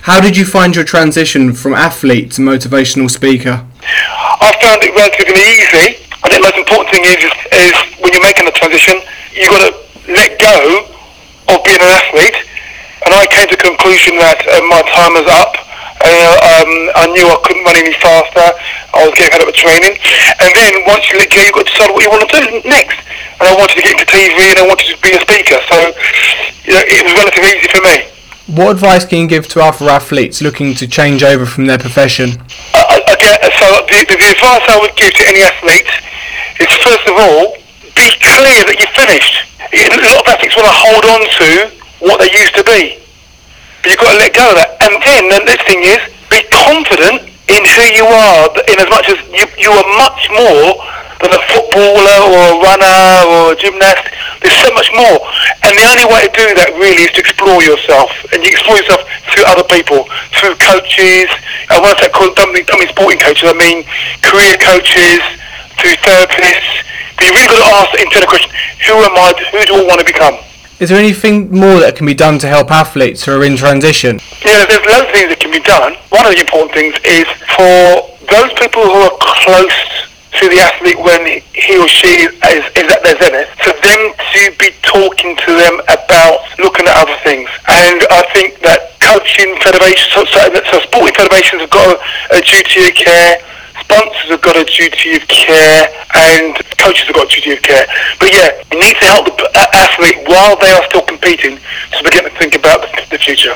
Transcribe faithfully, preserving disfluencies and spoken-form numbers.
How did you find your transition from athlete to motivational speaker? I found it relatively easy. I think the most important thing is, is, is when you're making the transition, you've got to let go of being an athlete. And I came to the conclusion that uh, my time was up. Uh, um, I knew I couldn't run any faster. I was getting fed up with training. And then once you let go, you've got to decide what you want to do next. And I wanted to get into T V and I wanted to be a speaker. So you know, it was relatively easy for me. What advice can you give to other athletes looking to change over from their profession? Uh, again, so the, the, the advice I would give to any athlete is, first of all, be clear that you're finished. A lot of athletes want to hold on to what they used to be. But you've got to let go of that. And then the next thing is, be confident in who you are, in as much as you, you are much more than a footballer or a runner or a gymnast. There's so much more. And the only way to do that really is to explore yourself. And you explore yourself through other people, through coaches. I want to say called dummy, dummy sporting coaches. I mean career coaches, through therapists. But you really got to ask the internal question, who am I, who do I want to become? Is there anything more that can be done to help athletes who are in transition? Yeah, there's loads of things that can be done. One of the important things is for those people who are close to the athlete when he or she is, is at their zenith, for them to be talking to them about looking at other things. And I think that coaching federations, so, so, so sporting federations have got a, a duty of care, sponsors have got a duty of care, and coaches have got a duty of care. But yeah, you need to help the athlete while they are still competing to begin to think about the, the future.